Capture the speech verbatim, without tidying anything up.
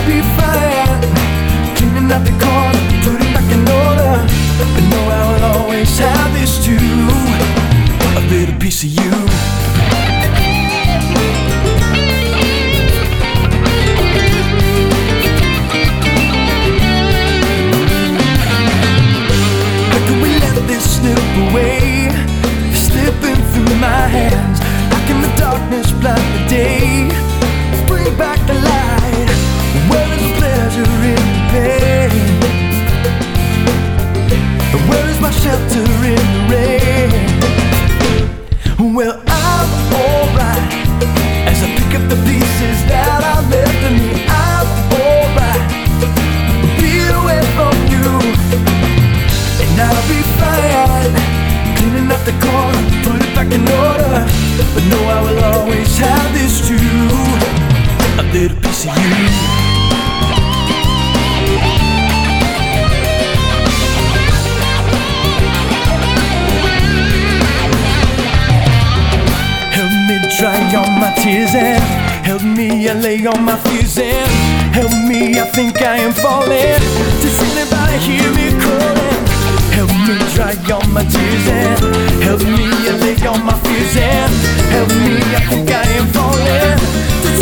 I'll be fine. Cleaning up the corner, putting back in order. But know I will always have this too, a little piece of you. How can we let this slip away, slipping through my hands? How can the darkness blind the day? Bring back the light. Where is the pleasure in pain? Where is my shelter in the rain? Well, I'm alright as I pick up the pieces that I left in me. I'm alright, be away from you, and I'll be fine. Cleaning up the corner, put it back in order. But know I will always have this too, a little piece of you. Dry on my tears and help me, I lay on my fears and help me, I think I am falling. Does anybody hear me calling? Help me dry on my tears and help me, I lay on my fears and help me, I think I am falling.